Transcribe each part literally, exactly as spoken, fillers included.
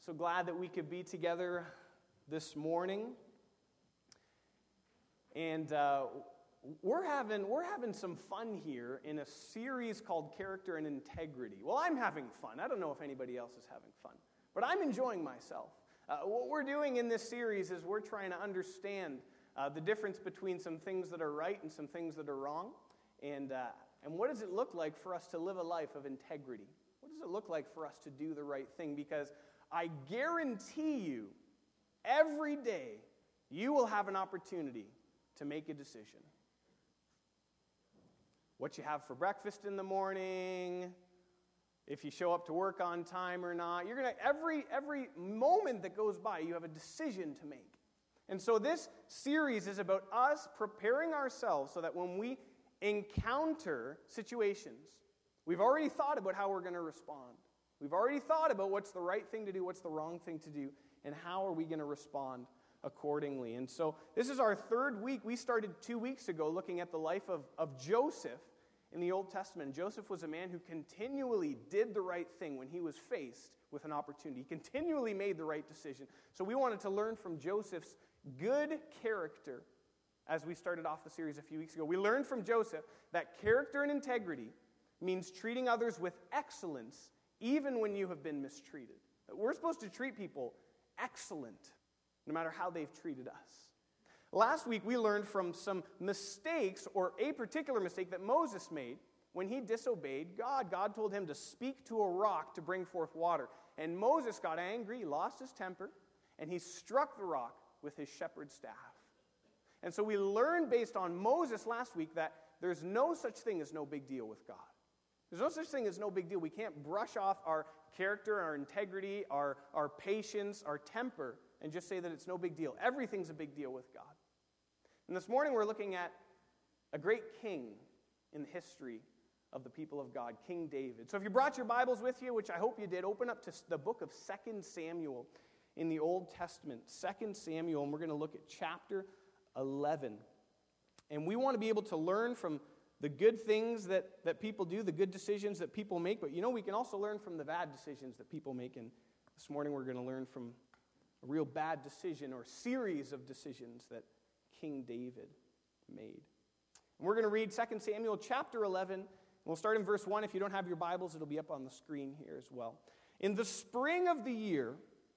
So glad that we could be together this morning. And uh, we're having we're having some fun here in a series called Character and Integrity. Well, I'm having fun. I don't know if anybody else is having fun, but I'm enjoying myself. Uh, what we're doing in this series is we're trying to understand uh, the difference between some things that are right and some things that are wrong, and uh, and what does it look like for us to live a life of integrity? What does it look like for us to do the right thing? Because I guarantee you, every day, you will have an opportunity to make a decision. What you have for breakfast in the morning, if you show up to work on time or not. You're gonna every every moment that goes by, you have a decision to make. And so this series is about us preparing ourselves so that when we encounter situations, we've already thought about how we're going to respond. We've already thought about what's the right thing to do, what's the wrong thing to do, and how are we going to respond accordingly. And so this is our third week. We started two weeks ago looking at the life of, of Joseph in the Old Testament. Joseph was a man who continually did the right thing when he was faced with an opportunity. He continually made the right decision. So we wanted to learn from Joseph's good character as we started off the series a few weeks ago. We learned from Joseph that character and integrity means treating others with excellence even when you have been mistreated. We're supposed to treat people excellent no matter how they've treated us. Last week we learned from some mistakes, or a particular mistake that Moses made when he disobeyed God. God told him to speak to a rock to bring forth water. And Moses got angry, he lost his temper, and he struck the rock with his shepherd's staff. And so we learned based on Moses last week that there's no such thing as no big deal with God. There's no such thing as no big deal. We can't brush off our character, our integrity, our, our patience, our temper, and just say that it's no big deal. Everything's a big deal with God. And this morning we're looking at a great king in the history of the people of God, King David. So if you brought your Bibles with you, which I hope you did, open up to the book of Second Samuel in the Old Testament. Second Samuel, and we're going to look at chapter eleven. And we want to be able to learn from the good things that, that people do, the good decisions that people make, but you know, we can also learn from the bad decisions that people make. And this morning we're going to learn from a real bad decision or series of decisions that King David made. And we're going to read Second Samuel chapter eleven. We'll start in verse one. If you don't have your Bibles, it'll be up on the screen here as well. In the spring of the year,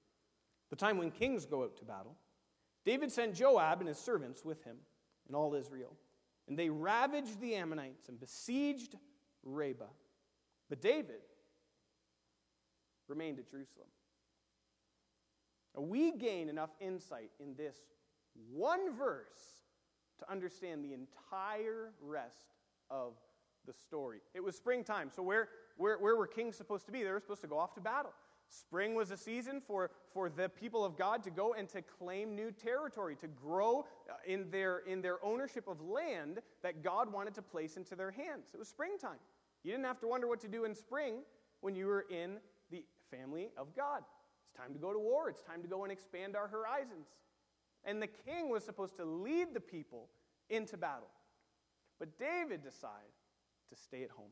the time when kings go out to battle, David sent Joab and his servants with him and all Israel. And they ravaged the Ammonites and besieged Rabbah. But David remained at Jerusalem. Now, we gain enough insight in this one verse to understand the entire rest of the story. It was springtime, so where, where, where were kings supposed to be? They were supposed to go off to battle. Spring was a season for, for the people of God to go and to claim new territory, to grow in their, in their ownership of land that God wanted to place into their hands. It was springtime. You didn't have to wonder what to do in spring when you were in the family of God. It's time to go to war. It's time to go and expand our horizons. And the king was supposed to lead the people into battle. But David decided to stay at home.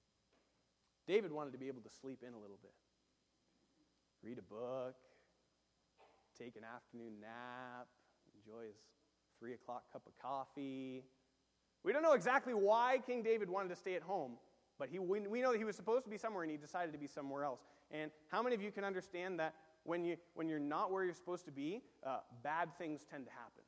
David wanted to be able to sleep in a little bit. Read a book, take an afternoon nap, enjoy his three o'clock cup of coffee. We don't know exactly why King David wanted to stay at home, but he, we, we know that he was supposed to be somewhere and he decided to be somewhere else. And how many of you can understand that when, you, when you're not where you're supposed to be, uh, bad things tend to happen?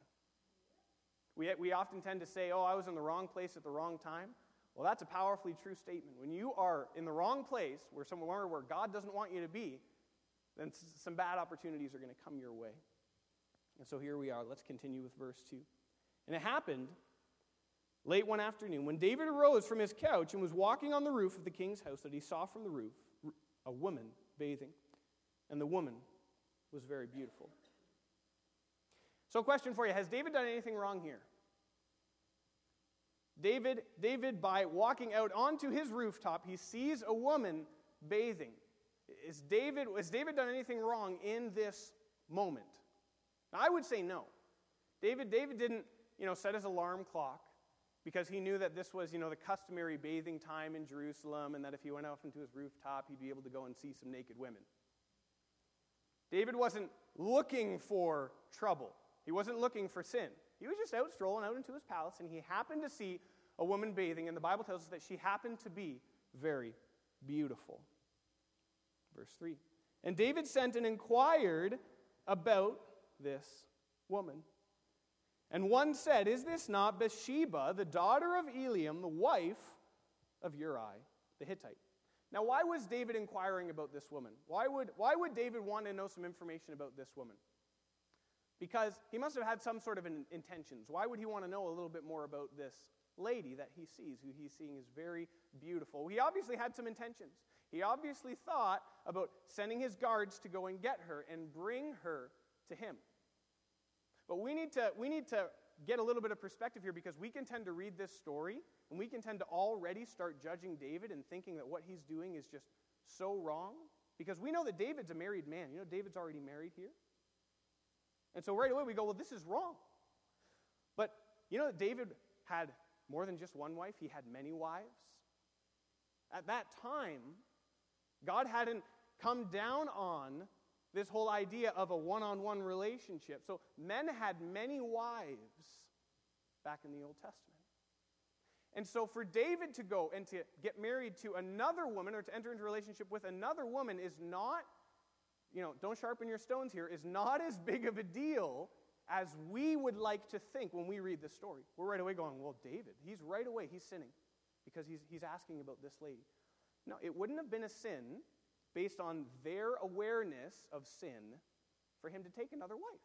We, we often tend to say, oh, I was in the wrong place at the wrong time. Well, that's a powerfully true statement. When you are in the wrong place, where somewhere where God doesn't want you to be, then some bad opportunities are going to come your way. And so here we are. Let's continue with verse two. And it happened late one afternoon when David arose from his couch and was walking on the roof of the king's house that he saw from the roof a woman bathing. And the woman was very beautiful. So question for you, has David done anything wrong here? David, David, by walking out onto his rooftop, he sees a woman bathing. Is David, has David done anything wrong in this moment? Now, I would say no. David, David didn't, you know, set his alarm clock because he knew that this was, you know, the customary bathing time in Jerusalem, and that if he went out into his rooftop, he'd be able to go and see some naked women. David wasn't looking for trouble. He wasn't looking for sin. He was just out strolling out into his palace, and he happened to see a woman bathing, and the Bible tells us that she happened to be very beautiful. Verse three. And David sent and inquired about this woman. And one said, "Is this not Bathsheba, the daughter of Eliam, the wife of Uriah the Hittite?" Now, why was David inquiring about this woman? Why would, why would David want to know some information about this woman? Because he must have had some sort of an intentions. Why would he want to know a little bit more about this lady that he sees, who he's seeing is very beautiful? He obviously had some intentions. He obviously thought about sending his guards to go and get her and bring her to him. But we need to, we need to get a little bit of perspective here, because we can tend to read this story and we can tend to already start judging David and thinking that what he's doing is just so wrong. Because we know that David's a married man. You know, David's already married here. And so right away we go, well, this is wrong. But you know that David had more than just one wife. He had many wives. At that time, God hadn't come down on this whole idea of a one-on-one relationship. So men had many wives back in the Old Testament. And so for David to go and to get married to another woman, or to enter into a relationship with another woman, is not, you know, don't sharpen your stones here, is not as big of a deal as we would like to think when we read this story. We're right away going, well, David, he's right away, he's sinning because he's, he's asking about this lady. No, it wouldn't have been a sin based on their awareness of sin for him to take another wife.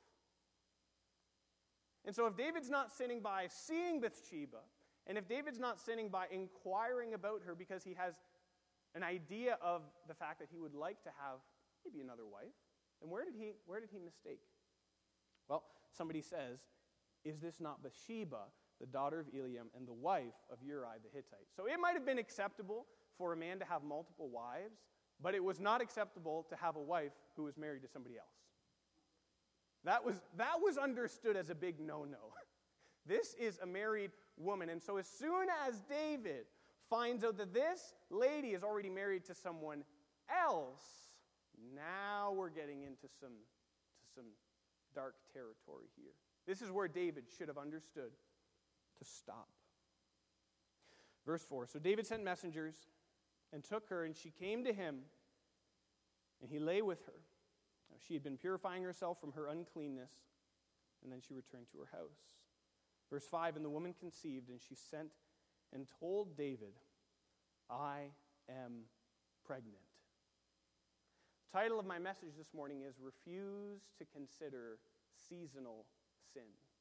And so if David's not sinning by seeing Bathsheba, and if David's not sinning by inquiring about her because he has an idea of the fact that he would like to have maybe another wife, then where did he, where did he mistake? Well, somebody says, "Is this not Bathsheba, the daughter of Eliam, and the wife of Uriah the Hittite?" So it might have been acceptable for a man to have multiple wives, but it was not acceptable to have a wife who was married to somebody else. That was, that was understood as a big no-no. This is a married woman. And so as soon as David finds out that this lady is already married to someone else, now we're getting into some, to some dark territory here. This is where David should have understood to stop. Verse four, so David sent messengers and took her, and she came to him, and he lay with her. Now, she had been purifying herself from her uncleanness, and then she returned to her house. Verse five, and the woman conceived, and she sent and told David, "I am pregnant." The title of my message this morning is Refuse to Consider Seasonal Sin.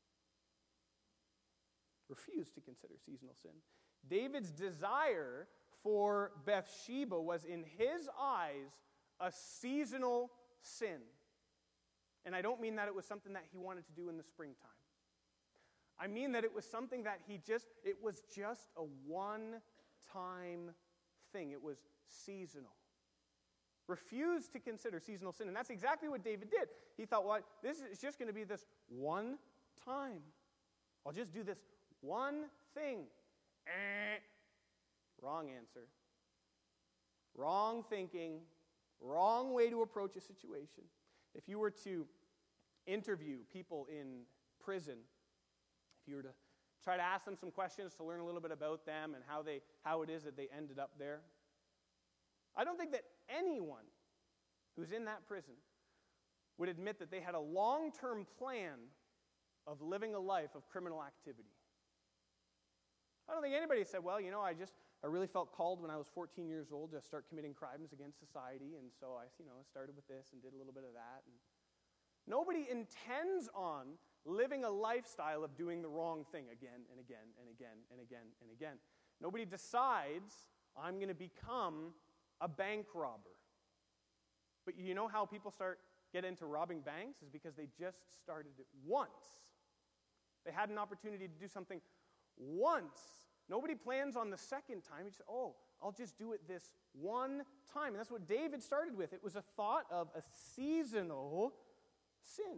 Refuse to consider seasonal sin. David's desire for Bathsheba was, in his eyes, a seasonal sin. And I don't mean that it was something that he wanted to do in the springtime. I mean that it was something that he just, it was just a one-time thing. It was seasonal. Refuse to consider seasonal sin. And that's exactly what David did. He thought, well, this is just going to be this one time. I'll just do this one thing. Eh. Wrong answer. Wrong thinking. Wrong way to approach a situation. If you were to interview people in prison, if you were to try to ask them some questions to learn a little bit about them and how they how it is that they ended up there, I don't think that anyone who's in that prison would admit that they had a long-term plan of living a life of criminal activity. I don't think anybody said, well, you know, I just, I really felt called when I was fourteen years old to start committing crimes against society, and so I, you know, started with this and did a little bit of that. And nobody intends on living a lifestyle of doing the wrong thing again and again and again and again and again. Nobody decides, I'm going to become a bank robber. But you know how people start get into robbing banks is because they just started it once. They had an opportunity to do something once. Nobody plans on the second time. You just, oh, I'll just do it this one time. And that's what David started with. It was a thought of a seasonal sin.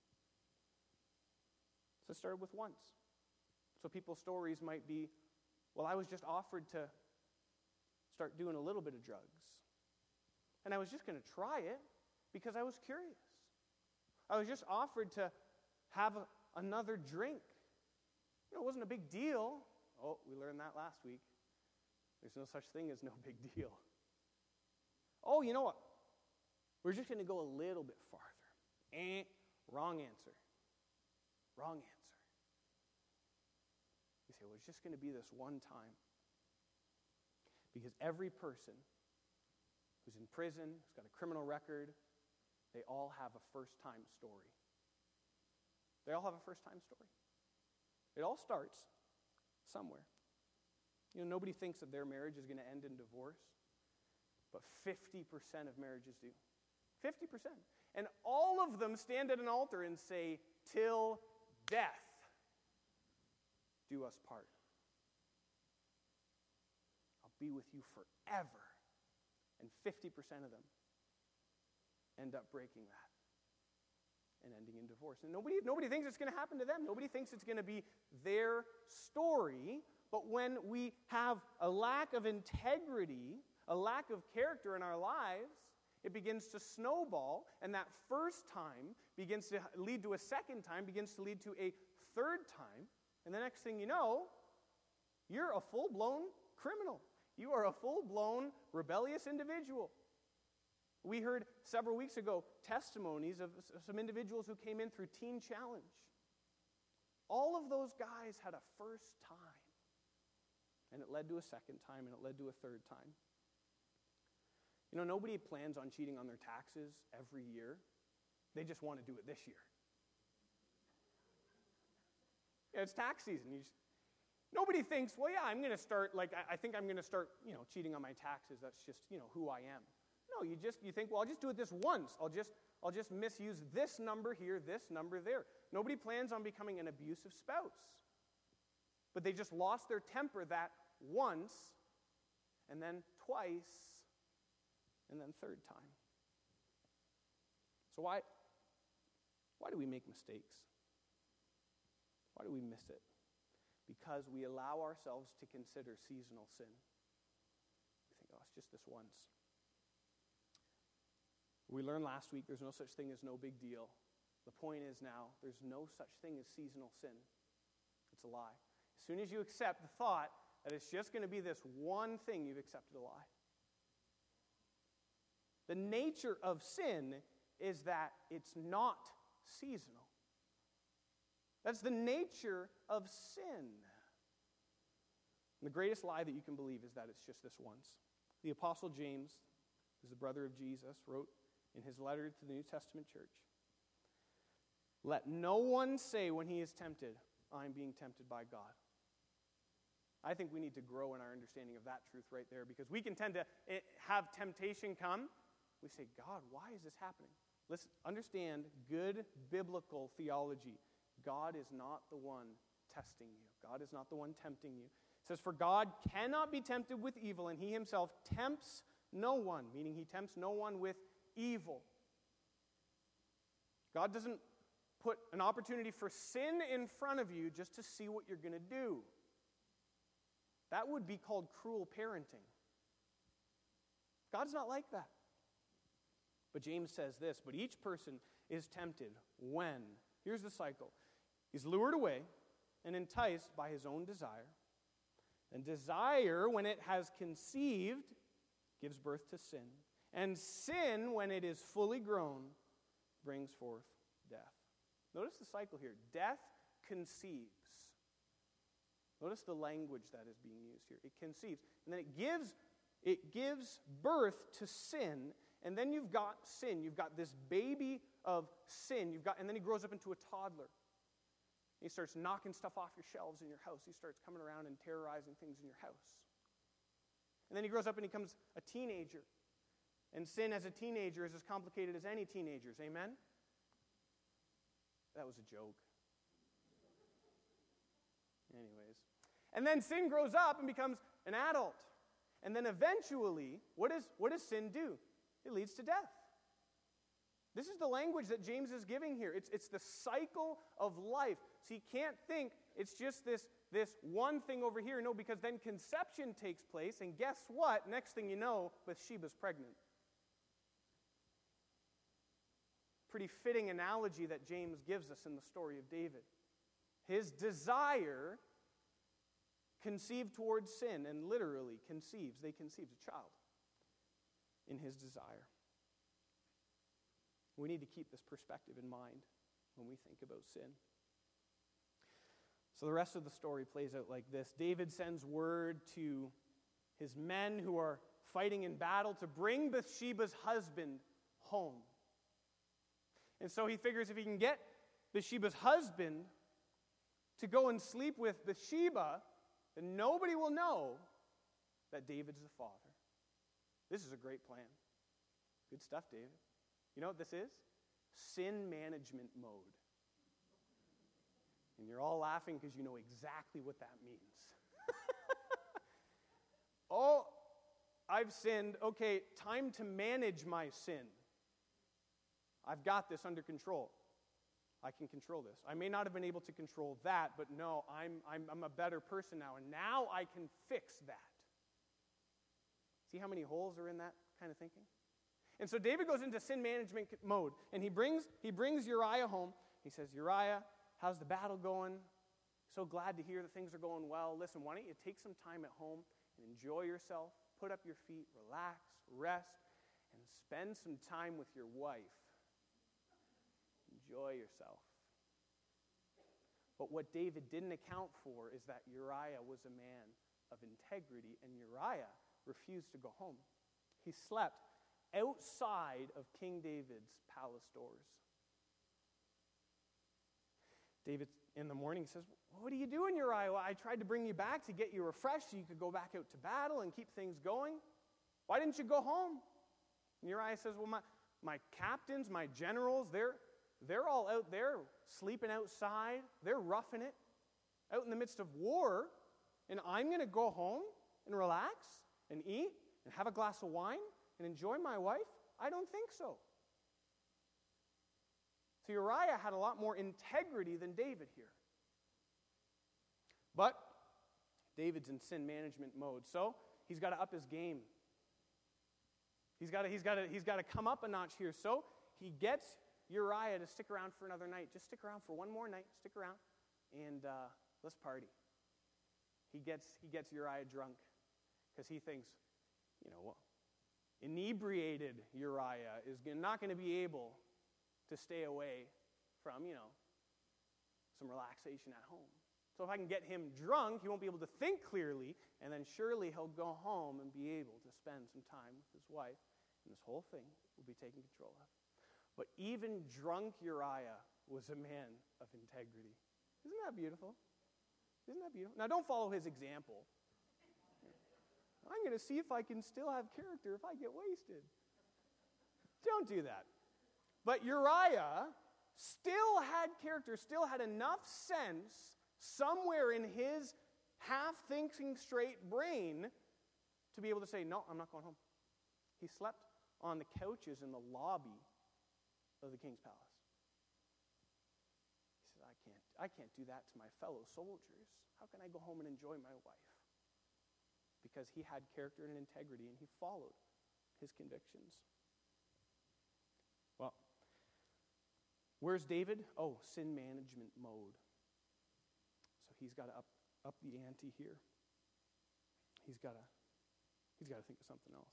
So it started with once. So people's stories might be, well, I was just offered to start doing a little bit of drugs. And I was just going to try it because I was curious. I was just offered to have a, another drink. You know, it wasn't a big deal. Oh, we learned that last week. There's no such thing as no big deal. Oh, you know what? We're just going to go a little bit farther. Eh, wrong answer. Wrong answer. You say, well, it's just going to be this one time. Because every person who's in prison, who's got a criminal record, they all have a first-time story. They all have a first-time story. It all starts somewhere. You know, nobody thinks that their marriage is going to end in divorce, but fifty percent of marriages do. fifty percent. And all of them stand at an altar and say, till death do us part. I'll be with you forever. And fifty percent of them end up breaking that and ending in divorce. And nobody, nobody thinks it's going to happen to them. Nobody thinks it's going to be their story. But when we have a lack of integrity, a lack of character in our lives, it begins to snowball, and that first time begins to lead to a second time, begins to lead to a third time, and the next thing you know, you're a full-blown criminal. You are a full-blown rebellious individual. We heard several weeks ago testimonies of some individuals who came in through Teen Challenge. All of those guys had a first time. And it led to a second time, and it led to a third time. You know, nobody plans on cheating on their taxes every year. They just want to do it this year. Yeah, it's tax season. You just, nobody thinks, well, yeah, I'm going to start, like, I, I think I'm going to start, you know, cheating on my taxes. That's just, you know, who I am. No, you just, you think, well, I'll just do it this once. I'll just, I'll just misuse this number here, this number there. Nobody plans on becoming an abusive spouse. But they just lost their temper that once, and then twice, and then third time. So why, why do we make mistakes? Why do we miss it? Because we allow ourselves to consider seasonal sin. We think, oh, it's just this once. We learned last week there's no such thing as no big deal. The point is now, there's no such thing as seasonal sin. It's a lie. As soon as you accept the thought that it's just going to be this one thing, you've accepted a lie. The nature of sin is that it's not seasonal. That's the nature of sin. And the greatest lie that you can believe is that it's just this once. The Apostle James, who's the brother of Jesus, wrote in his letter to the New Testament church, "Let no one say when he is tempted, I'm being tempted by God." I think we need to grow in our understanding of that truth right there, because we can tend to have temptation come. We say, God, why is this happening? Let's understand good biblical theology. God is not the one testing you. God is not the one tempting you. It says, for God cannot be tempted with evil, and he himself tempts no one, meaning he tempts no one with evil. God doesn't put an opportunity for sin in front of you just to see what you're going to do. That would be called cruel parenting. God's not like that. But James says this, but each person is tempted when, here's the cycle, he's lured away and enticed by his own desire. And desire, when it has conceived, gives birth to sin. And sin, when it is fully grown, brings forth death. Notice the cycle here. Death conceives. Notice the language that is being used here. It conceives. And then it gives, it gives birth to sin. And then you've got sin. You've got this baby of sin. You've got, and then he grows up into a toddler. He starts knocking stuff off your shelves in your house. He starts coming around and terrorizing things in your house. And then he grows up and he becomes a teenager. And sin as a teenager is as complicated as any teenager's. Amen? That was a joke. Anyways. And then sin grows up and becomes an adult. And then eventually, what, is, what does sin do? It leads to death. This is the language that James is giving here. It's, it's the cycle of life. So you can't think it's just this, this one thing over here. No, because then conception takes place, and guess what? Next thing you know, Bathsheba's pregnant. pretty fitting analogy that James gives us in the story of David. His desire conceived towards sin, and literally conceives, they conceived a child in his desire. We need to keep this perspective in mind when we think about sin. So the rest of the story plays out like this. David sends word to his men who are fighting in battle to bring Bathsheba's husband home. And so he figures if he can get Bathsheba's husband to go and sleep with Bathsheba, then nobody will know that David's the father. This is a great plan. Good stuff, David. You know what this is? Sin management mode. And you're all laughing because you know exactly what that means. Oh, I've sinned. Okay, time to manage my sin. I've got this under control. I can control this. I may not have been able to control that, but no, I'm, I'm, I'm a better person now, and now I can fix that. See how many holes are in that kind of thinking? And so David goes into sin management mode, and he brings, he brings Uriah home. He says, Uriah, how's the battle going? So glad to hear that things are going well. Listen, why don't you take some time at home and enjoy yourself, put up your feet, relax, rest, and spend some time with your wife. Enjoy yourself. But what David didn't account for is that Uriah was a man of integrity, and Uriah refused to go home. He slept outside of King David's palace doors. David, in the morning, says, what are you doing, Uriah? Well, I tried to bring you back to get you refreshed so you could go back out to battle and keep things going. Why didn't you go home? And Uriah says, well, my, my captains, my generals, they're, they're all out there sleeping outside. They're roughing it out in the midst of war. And I'm going to go home and relax and eat and have a glass of wine and enjoy my wife? I don't think so. So Uriah had a lot more integrity than David here. But David's in sin management mode, so he's got to up his game. He's got to, he's got to, he's got to come up a notch here. So he gets Uriah to stick around for another night. Just stick around for one more night. Stick around, and uh, let's party. He gets, he gets Uriah drunk because he thinks, you know, well, inebriated Uriah is not going to be able to stay away from, you know, some relaxation at home. So if I can get him drunk, he won't be able to think clearly, and then surely he'll go home and be able to spend some time with his wife, and this whole thing will be taken control of. But even drunk Uriah was a man of integrity. Isn't that beautiful? Isn't that beautiful? Now, don't follow his example. I'm going to see if I can still have character if I get wasted. Don't do that. But Uriah still had character, still had enough sense somewhere in his half-thinking straight brain to be able to say, no, I'm not going home. He slept on the couches in the lobby of the king's palace. He said, I can't, I can't do that to my fellow soldiers. How can I go home and enjoy my wife? Because he had character and integrity, and he followed his convictions. Well, where's David? Oh, sin management mode. So he's got to up, up the ante here. He's got to he's got to think of something else.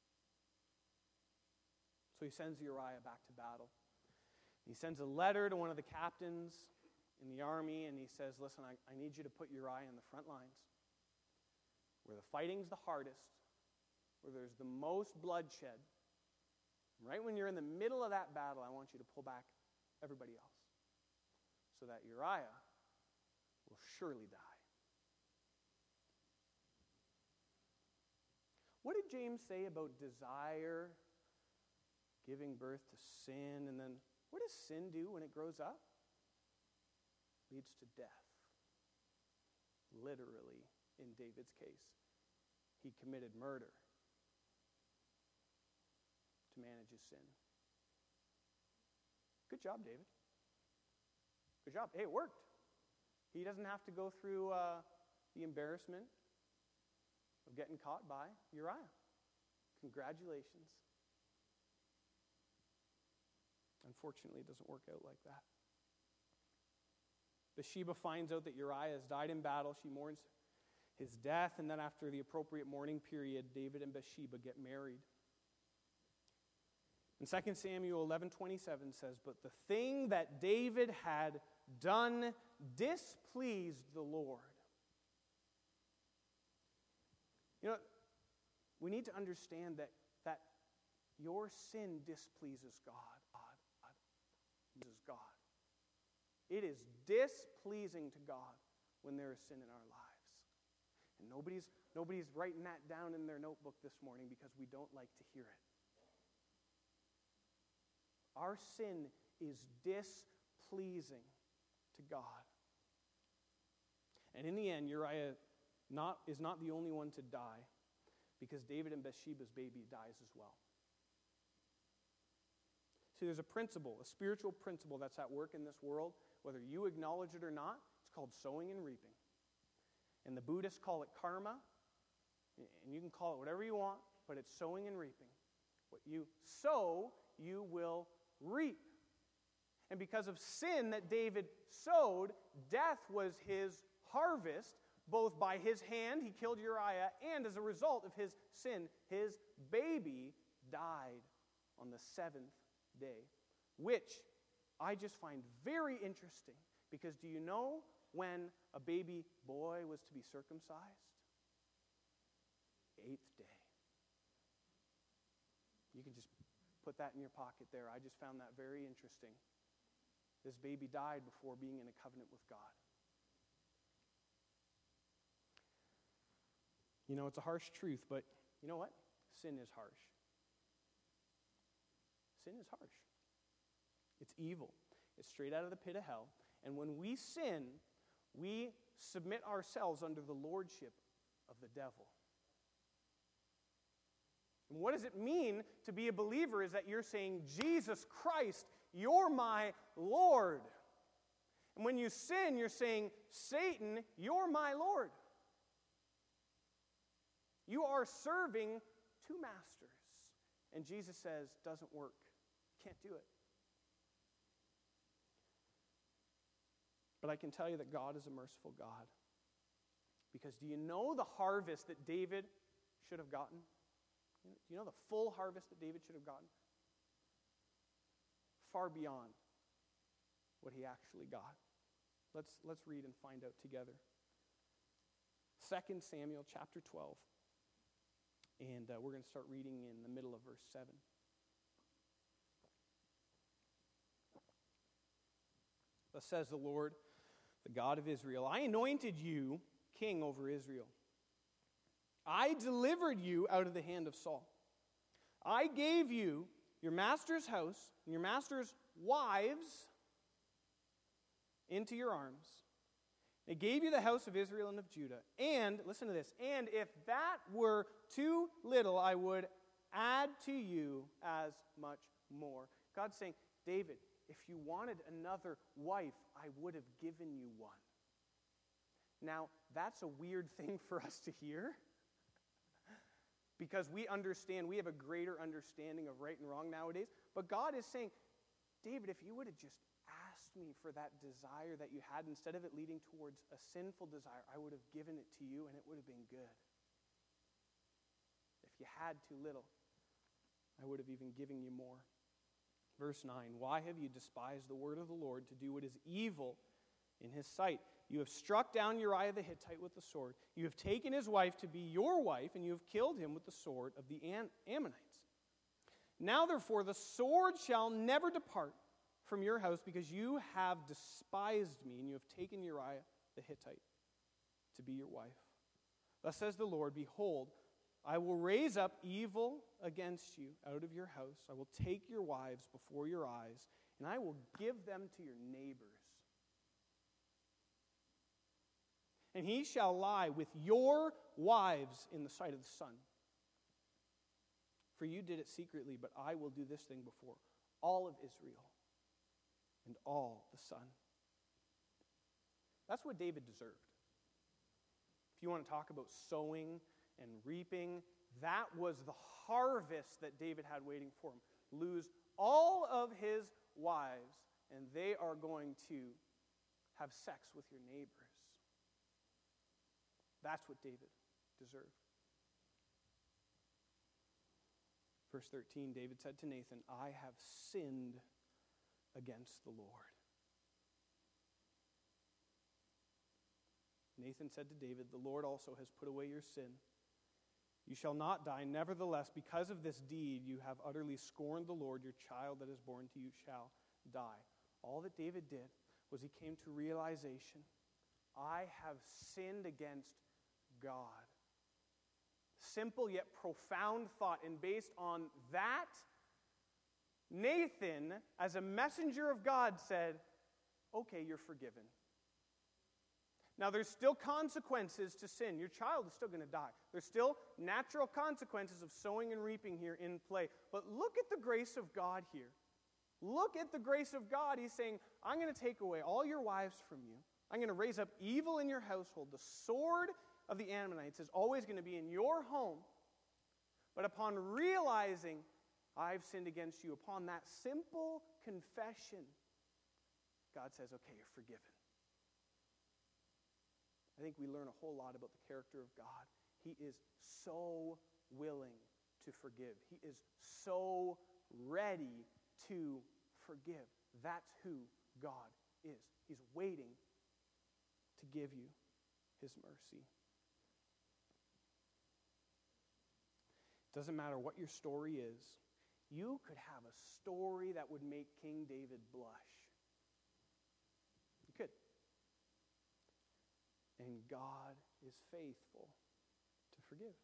So he sends Uriah back to battle. He sends a letter to one of the captains in the army, and he says, listen, I, I need you to put Uriah in the front lines, where the fighting's the hardest, where there's the most bloodshed. Right when you're in the middle of that battle, I want you to pull back everybody else, so that Uriah will surely die. What did James say about desire giving birth to sin? And then what does sin do when it grows up? Leads to death. Literally, in David's case, he committed murder to manage his sin. Good job, David. Good job. Hey, it worked. He doesn't have to go through uh, the embarrassment of getting caught by Uriah. Congratulations. Unfortunately, it doesn't work out like that. Bathsheba finds out that Uriah has died in battle. She mourns his death, and then after the appropriate mourning period, David and Bathsheba get married. And Second Samuel eleven twenty-seven says, "But the thing that David had done displeased the Lord." You know, we need to understand that, that your sin displeases God. God, God, displeases God. It is displeasing to God when there is sin in our lives. And nobody's, nobody's writing that down in their notebook this morning because we don't like to hear it. Our sin is displeasing to God. And in the end, Uriah not, is not the only one to die, because David and Bathsheba's baby dies as well. See, there's a principle, a spiritual principle that's at work in this world, whether you acknowledge it or not. It's called sowing and reaping. And the Buddhists call it karma, and you can call it whatever you want, but it's sowing and reaping. What you sow, you will reap. And because of sin that David sowed, death was his harvest. Both by his hand, he killed Uriah, and as a result of his sin, his baby died on the seventh day, which I just find very interesting, because do you know when a baby boy was to be circumcised? Eighth day. You can just put that in your pocket there. I just found that very interesting. This baby died before being in a covenant with God. You know, it's a harsh truth, but you know what? Sin is harsh. Sin is harsh. It's evil. It's straight out of the pit of hell. And when we sin, we submit ourselves under the lordship of the devil. And what does it mean to be a believer is that you're saying, Jesus Christ, you're my Lord. And when you sin, you're saying, Satan, you're my Lord. You are serving two masters. And Jesus says, doesn't work. Can't do it. But I can tell you that God is a merciful God. Because do you know the harvest that David should have gotten? Do you know the full harvest that David should have gotten? Far beyond what he actually got. Let's, let's read and find out together. Second Samuel chapter twelve. And uh, we're going to start reading in the middle of verse seven. Thus says the Lord, the God of Israel, I anointed you king over Israel. I delivered you out of the hand of Saul. I gave you your master's house and your master's wives into your arms. I gave you the house of Israel and of Judah. And, listen to this, and if that were too little, I would add to you as much more. God's saying, David, if you wanted another wife, I would have given you one. Now, that's a weird thing for us to hear, because we understand, we have a greater understanding of right and wrong nowadays. But God is saying, David, if you would have just asked me for that desire that you had, instead of it leading towards a sinful desire, I would have given it to you and it would have been good. If you had too little, I would have even given you more. Verse nine, why have you despised the word of the Lord to do what is evil in his sight? You have struck down Uriah the Hittite with the sword. You have taken his wife to be your wife, and you have killed him with the sword of the Ammonites. Now, therefore, the sword shall never depart from your house, because you have despised me, and you have taken Uriah the Hittite to be your wife. Thus says the Lord, behold, I will raise up evil against you out of your house. I will take your wives before your eyes, and I will give them to your neighbors. And he shall lie with your wives in the sight of the sun. For you did it secretly, but I will do this thing before all of Israel and all the sun. That's what David deserved. If you want to talk about sowing and reaping, that was the harvest that David had waiting for him. Lose all of his wives, and they are going to have sex with your neighbors. That's what David deserved. Verse thirteen, David said to Nathan, I have sinned against the Lord. Nathan said to David, the Lord also has put away your sin. You shall not die. Nevertheless, because of this deed, you have utterly scorned the Lord. Your child that is born to you shall die. All that David did was he came to realization, I have sinned against God. Simple yet profound thought. And based on that, Nathan, as a messenger of God, said, okay, you're forgiven. Now, there's still consequences to sin. Your child is still going to die. There's still natural consequences of sowing and reaping here in play. But look at the grace of God here. Look at the grace of God. He's saying, I'm going to take away all your wives from you. I'm going to raise up evil in your household. The sword of the Ammonites is always going to be in your home. But upon realizing I've sinned against you, upon that simple confession, God says, okay, you're forgiven. I think we learn a whole lot about the character of God. He is so willing to forgive. He is so ready to forgive. That's who God is. He's waiting to give you his mercy. Doesn't matter what your story is. You could have a story that would make King David blush. You could. And God is faithful to forgive.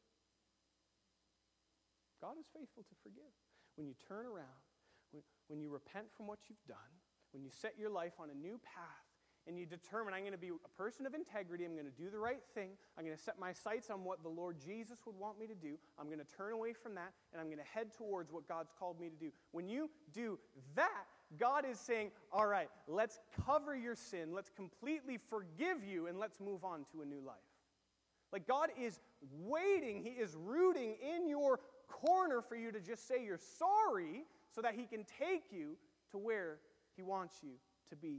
God is faithful to forgive. When you turn around, when, when you repent from what you've done, when you set your life on a new path, and you determine, I'm going to be a person of integrity, I'm going to do the right thing, I'm going to set my sights on what the Lord Jesus would want me to do, I'm going to turn away from that, and I'm going to head towards what God's called me to do. When you do that, God is saying, all right, let's cover your sin, let's completely forgive you, and let's move on to a new life. Like God is waiting, He is rooting in your corner for you to just say you're sorry so that He can take you to where He wants you to be.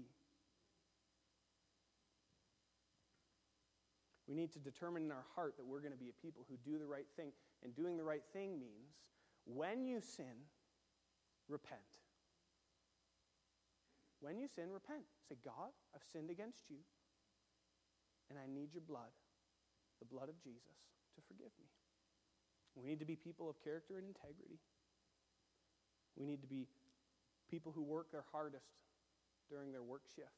We need to determine in our heart that we're going to be a people who do the right thing. And doing the right thing means when you sin, repent. When you sin, repent. Say, God, I've sinned against you, and I need your blood, the blood of Jesus, to forgive me. We need to be people of character and integrity. We need to be people who work their hardest during their work shift.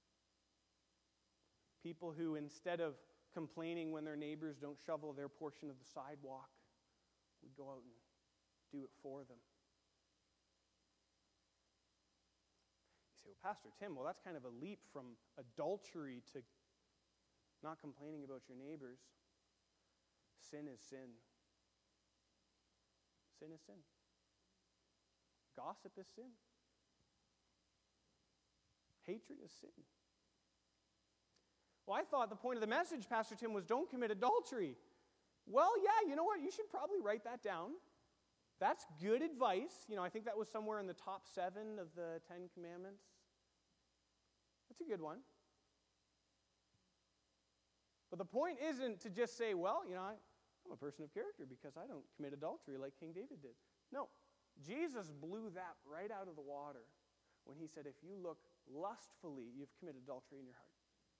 People who, instead of complaining when their neighbors don't shovel their portion of the sidewalk, would go out and do it for them. You say, well, Pastor Tim, well, that's kind of a leap from adultery to not complaining about your neighbors. Sin is sin. Sin is sin. Gossip is sin. Hatred is sin. Well, I thought the point of the message, Pastor Tim, was don't commit adultery. Well, yeah, you know what? You should probably write that down. That's good advice. You know, I think that was somewhere in the top seven of the Ten Commandments. That's a good one. But the point isn't to just say, well, you know, I, I'm a person of character because I don't commit adultery like King David did. No, Jesus blew that right out of the water when he said, if you look lustfully, you've committed adultery in your heart.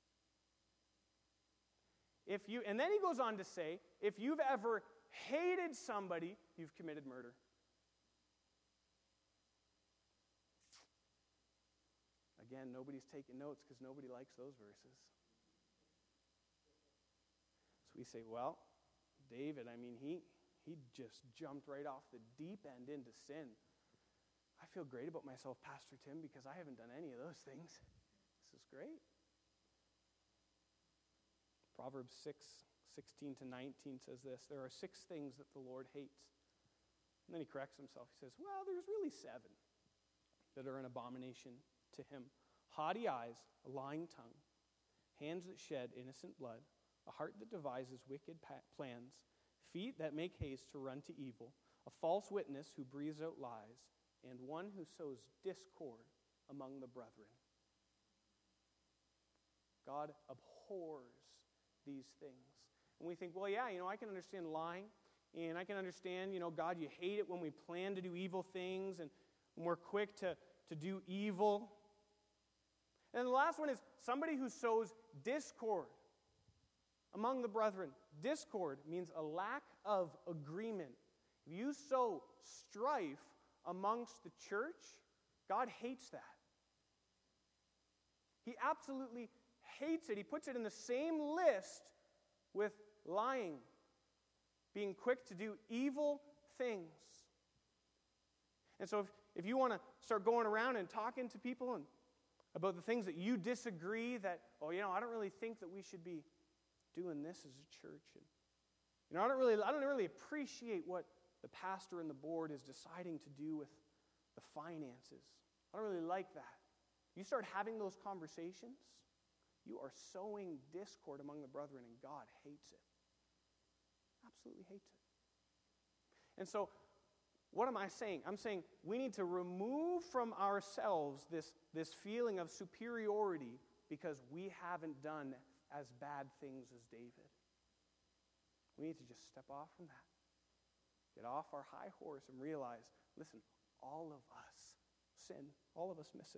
If you, and then he goes on to say, if you've ever hated somebody, you've committed murder. Again, nobody's taking notes because nobody likes those verses. So we say, well, David, I mean, he, he just jumped right off the deep end into sin. I feel great about myself, Pastor Tim, because I haven't done any of those things. This is great. Proverbs six, sixteen to nineteen says this, there are six things that the Lord hates. And then he corrects himself. He says, well, there's really seven that are an abomination to him. Haughty eyes, a lying tongue, hands that shed innocent blood, a heart that devises wicked pa- plans, feet that make haste to run to evil, a false witness who breathes out lies, and one who sows discord among the brethren. God abhors these things. And we think, well, yeah, you know, I can understand lying, and I can understand, you know, God, you hate it when we plan to do evil things, and when we're quick to, to do evil. And the last one is somebody who sows discord among the brethren. Discord means a lack of agreement. If you sow strife amongst the church, God hates that. He absolutely hates it. He puts it in the same list with lying, being quick to do evil things. And so if, if you want to start going around and talking to people and about the things that you disagree, that, oh, you know, I don't really think that we should be doing this as a church. And, you know, I don't really, I don't really appreciate what the pastor and the board is deciding to do with the finances. I don't really like that. You start having those conversations, you are sowing discord among the brethren, and God hates it. Absolutely hates it. And so, what am I saying? I'm saying we need to remove from ourselves this, this feeling of superiority because we haven't done as bad things as David. We need to just step off from that. Get off our high horse and realize, listen, all of us sin. All of us miss it.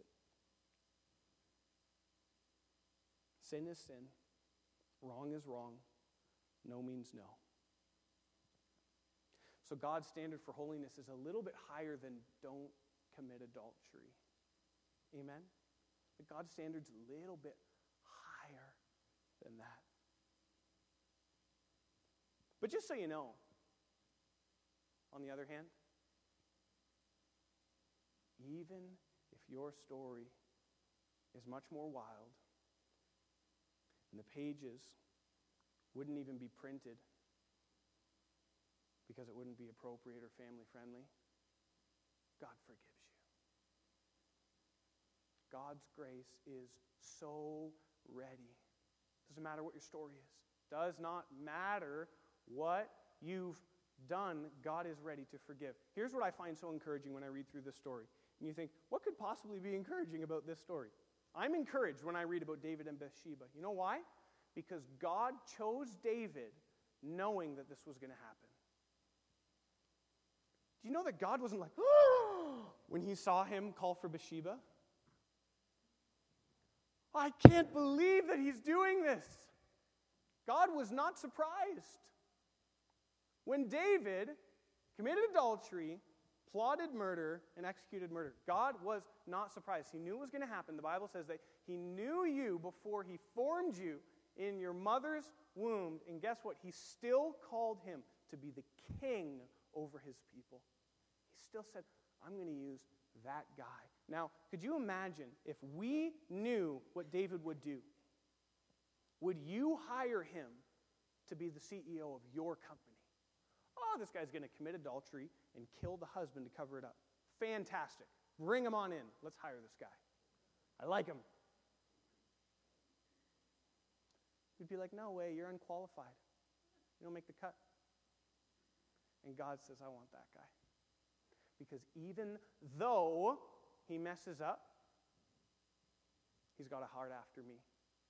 Sin is sin. Wrong is wrong. No means no. So God's standard for holiness is a little bit higher than don't commit adultery. Amen? But God's standard's a little bit higher than that. But just so you know, on the other hand, even if your story is much more wild, and the pages wouldn't even be printed because it wouldn't be appropriate or family-friendly, God forgives you. God's grace is so ready. Doesn't matter what your story is. Does not matter what you've done, God is ready to forgive. Here's what I find so encouraging when I read through this story. And you think, what could possibly be encouraging about this story? I'm encouraged when I read about David and Bathsheba. You know why? Because God chose David knowing that this was going to happen. Do you know that God wasn't like, oh, when he saw him call for Bathsheba? I can't believe that he's doing this. God was not surprised. When David committed adultery, plotted murder, and executed murder, God was not surprised. He knew it was going to happen. The Bible says that he knew you before he formed you in your mother's womb. And guess what? He still called him to be the king over his people. He still said, I'm going to use that guy. Now, could you imagine if we knew what David would do? Would you hire him to be the C E O of your company? Oh, this guy's going to commit adultery and kill the husband to cover it up. Fantastic. Bring him on in. Let's hire this guy. I like him. We'd be like, no way, you're unqualified. You don't make the cut. And God says, I want that guy. Because even though he messes up, he's got a heart after me.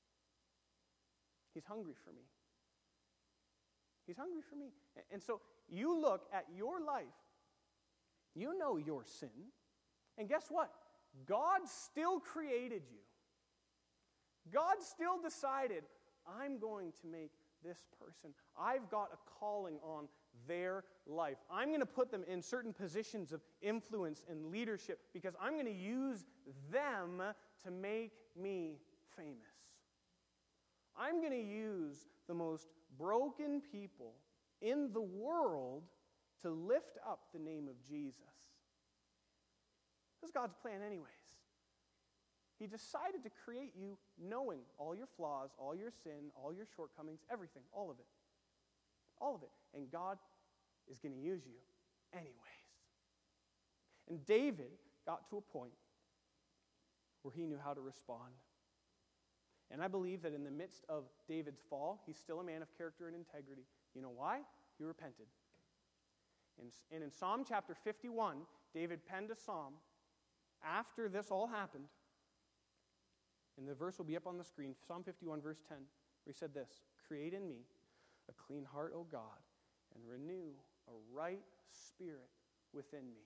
He's hungry for me. He's hungry for me. And so you look at your life, you know your sin, and guess what? God still created you. God still decided, I'm going to make this person. I've got a calling on their life. I'm going to put them in certain positions of influence and leadership because I'm going to use them to make me famous. I'm going to use the most broken people in the world to lift up the name of Jesus. That's God's plan anyways. He decided to create you knowing all your flaws, all your sin, all your shortcomings, everything, all of it. All of it. And God is going to use you anyways. And David got to a point where he knew how to respond. And I believe that in the midst of David's fall, he's still a man of character and integrity. You know why? He repented. And in Psalm chapter fifty-one, David penned a psalm after this all happened, and the verse will be up on the screen, Psalm fifty-one, verse ten, where he said this, "Create in me a clean heart, O God, and renew a right spirit within me."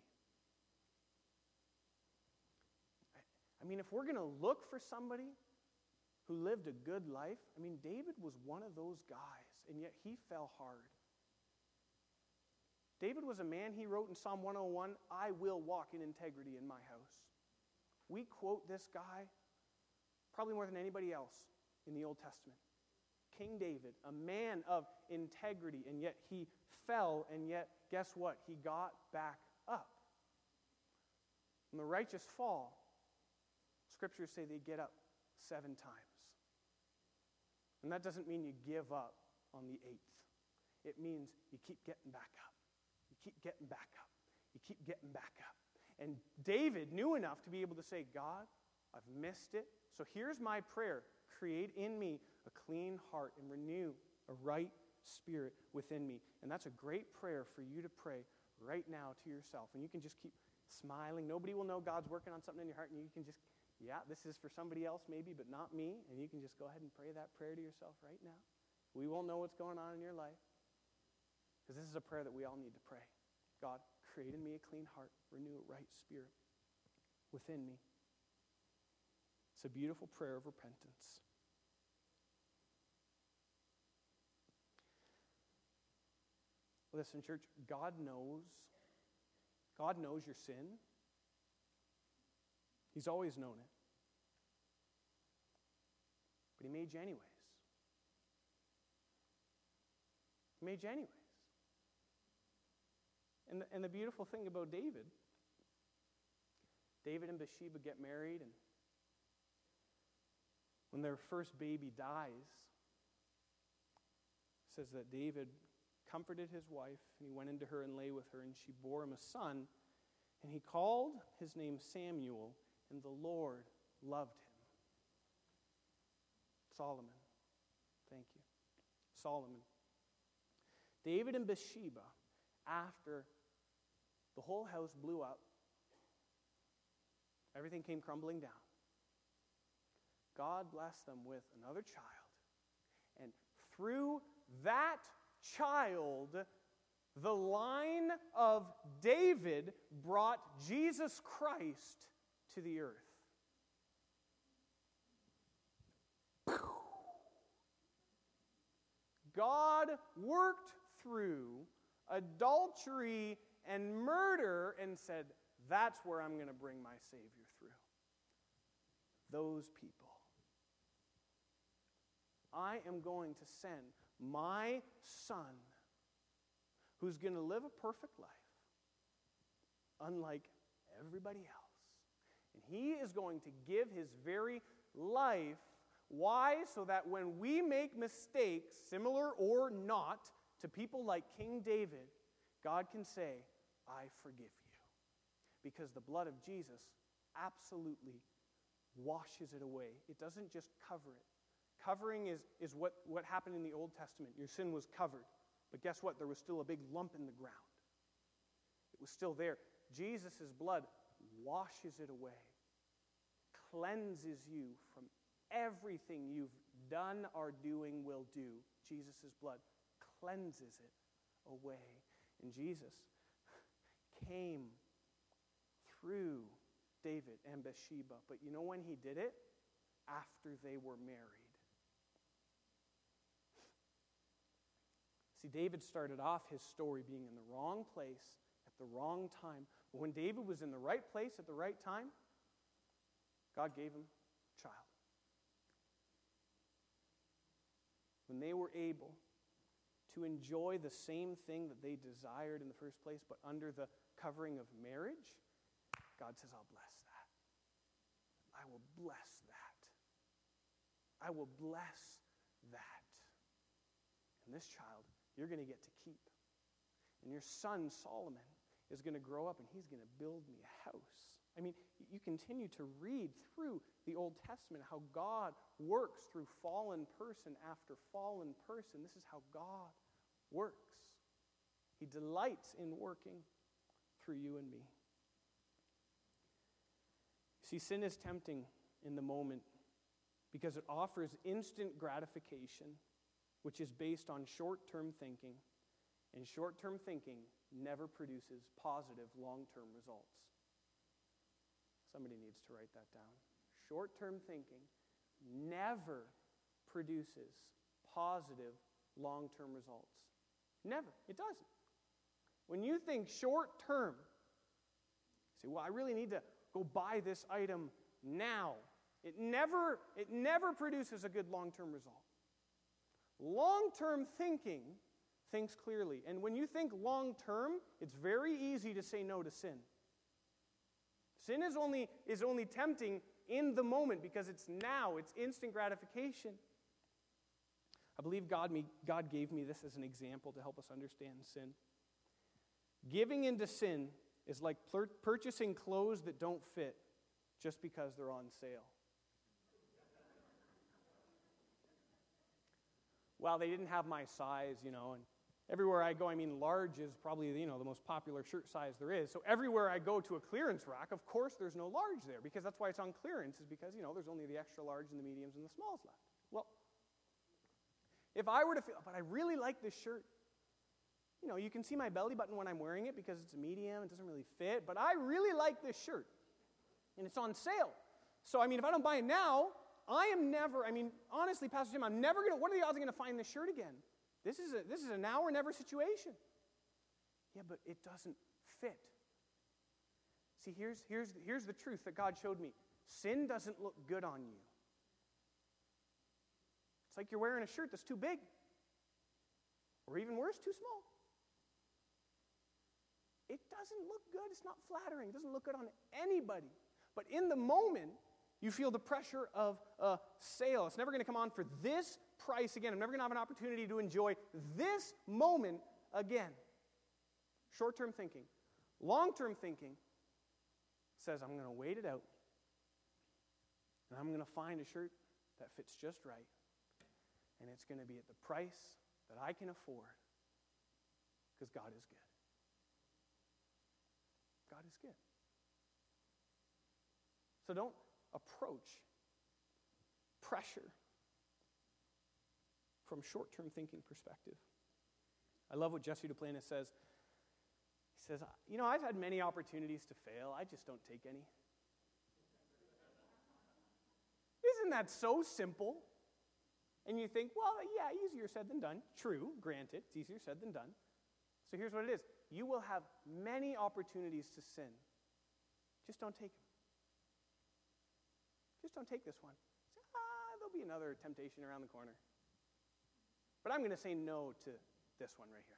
I mean, if we're going to look for somebody who lived a good life, I mean, David was one of those guys, and yet he fell hard. David was a man, he wrote in Psalm one oh one, "I will walk in integrity in my house." We quote this guy probably more than anybody else in the Old Testament. King David, a man of integrity, and yet he fell, and yet, guess what? He got back up. When the righteous fall, Scriptures say they get up seven times. And that doesn't mean you give up on the eighth. It means you keep getting back up. You keep getting back up. You keep getting back up. And David knew enough to be able to say, "God, I've missed it. So here's my prayer. Create in me a clean heart and renew a right spirit within me." And that's a great prayer for you to pray right now to yourself. And you can just keep smiling. Nobody will know God's working on something in your heart, and you can just, yeah, this is for somebody else maybe, but not me. And you can just go ahead and pray that prayer to yourself right now. We won't know what's going on in your life, because this is a prayer that we all need to pray. God, create in me a clean heart, renew a right spirit within me. It's a beautiful prayer of repentance. Listen, church, God knows. God knows your sin. He's always known it. But he made you anyways. He made you anyways. And the, and the beautiful thing about David, David and Bathsheba get married, and when their first baby dies, it says that David comforted his wife, and he went into her and lay with her, and she bore him a son, and he called his name Samuel, and the Lord loved him. Solomon. Thank you. Solomon. David and Bathsheba, after the whole house blew up, everything came crumbling down, God blessed them with another child. And through that child, the line of David brought Jesus Christ to the earth. God worked through adultery and murder and said, "That's where I'm going to bring my Savior through. Those people. I am going to send my Son, who's going to live a perfect life, unlike everybody else. And he is going to give his very life. Why? So that when we make mistakes, similar or not, to people like King David, God can say, "I forgive you." Because the blood of Jesus absolutely washes it away. It doesn't just cover it. Covering is, is what, what happened in the Old Testament. Your sin was covered. But guess what? There was still a big lump in the ground. It was still there. Jesus' blood washes it away, cleanses you from everything you've done or doing will do. Jesus' blood cleanses it away. And Jesus came through David and Bathsheba. But you know when he did it? After they were married. See, David started off his story being in the wrong place at the wrong time. But when David was in the right place at the right time, God gave him a child. When they were able to enjoy the same thing that they desired in the first place, but under the covering of marriage, God says, "I'll bless that. I will bless that. I will bless that. And this child, you're going to get to keep. And your son, Solomon, is going to grow up and he's going to build me a house." I mean, you continue to read through the Old Testament how God works through fallen person after fallen person. This is how God works. He delights in working through you and me. See, sin is tempting in the moment because it offers instant gratification, which is based on short-term thinking, and short-term thinking never produces positive long-term results. Somebody needs to write that down. Short-term thinking never produces positive long-term results. Never. It doesn't. When you think short-term, you say, well, I really need to go buy this item now. It never, it never produces a good long-term result. Long-term thinking thinks clearly. And when you think long-term, it's very easy to say no to sin. Sin is only, is only tempting in the moment because it's now, it's instant gratification. I believe God, me, God gave me this as an example to help us understand sin. Giving into sin is like pur- purchasing clothes that don't fit just because they're on sale. Well, they didn't have my size, you know, and everywhere I go, I mean, large is probably, you know, the most popular shirt size there is. So everywhere I go to a clearance rack, of course there's no large there, because that's why it's on clearance, is because, you know, there's only the extra large and the mediums and the smalls left. Well, if I were to feel, but I really like this shirt. You know, you can see my belly button when I'm wearing it because it's a medium, it doesn't really fit, but I really like this shirt, and it's on sale. So, I mean, if I don't buy it now, I am never, I mean, honestly, Pastor Jim, I'm never going to, what are the odds I'm going to find this shirt again? This is a, this is a now or never situation. Yeah, but it doesn't fit. See, here's, here's, here's the truth that God showed me. Sin doesn't look good on you. It's like you're wearing a shirt that's too big. Or even worse, too small. It doesn't look good. It's not flattering. It doesn't look good on anybody. But in the moment, you feel the pressure of a sale. It's never going to come on for this price again. I'm never going to have an opportunity to enjoy this moment again. Short-term thinking. Long-term thinking says, I'm going to wait it out. And I'm going to find a shirt that fits just right. And it's going to be at the price that I can afford. Because God is good. God is good. So don't approach pressure from short-term thinking perspective. I love what Jesse Duplantis says. He says, you know, I've had many opportunities to fail. I just don't take any. Isn't that so simple? And you think, well, yeah, easier said than done. True, granted, it's easier said than done. So here's what it is. You will have many opportunities to sin. Just don't take them. Just don't take this one. Say, ah, there'll be another temptation around the corner. But I'm going to say no to this one right here.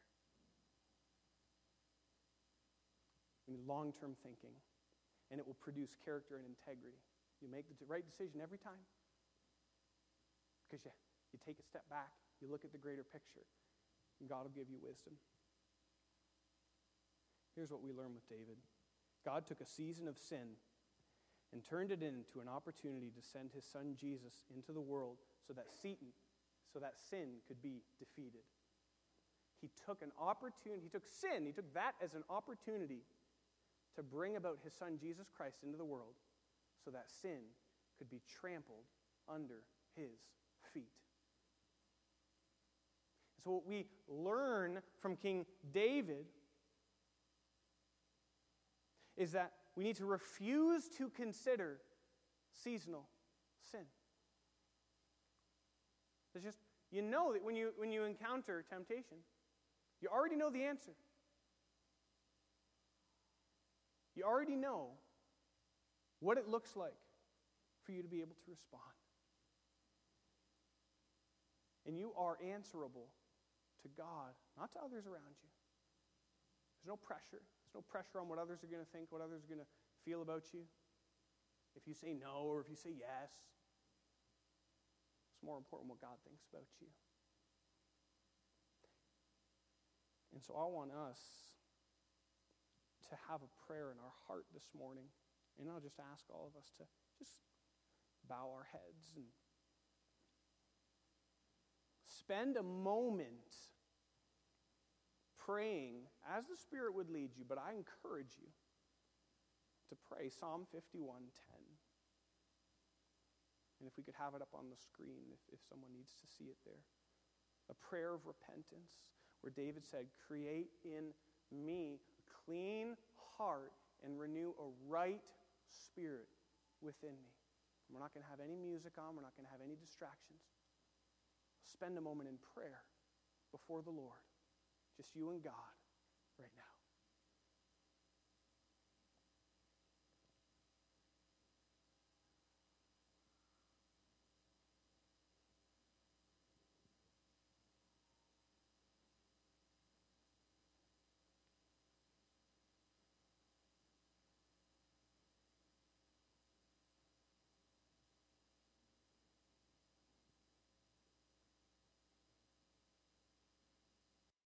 I mean, long-term thinking. And it will produce character and integrity. You make the right decision every time. Because you, you take a step back. You look at the greater picture. And God will give you wisdom. Here's what we learn with David. God took a season of sin and turned it into an opportunity to send his son Jesus into the world so that Satan, so that sin could be defeated. He took an opportunity, he took sin, he took that as an opportunity to bring about his son Jesus Christ into the world so that sin could be trampled under his feet. So what we learn from King David is that we need to refuse to consider seasonal sin. It's just, you know that when you, when you encounter temptation, you already know the answer. You already know what it looks like for you to be able to respond. And you are answerable to God, not to others around you. There's no pressure. There's no pressure on what others are going to think, what others are going to feel about you. If you say no or if you say yes, it's more important what God thinks about you. And so I want us to have a prayer in our heart this morning. And I'll just ask all of us to just bow our heads and spend a moment praying as the Spirit would lead you, but I encourage you to pray Psalm fifty-one ten. And if we could have it up on the screen, if, if someone needs to see it there. A prayer of repentance, where David said, create in me a clean heart and renew a right spirit within me. And we're not going to have any music on. We're not going to have any distractions. Spend a moment in prayer before the Lord. Just you and God right now.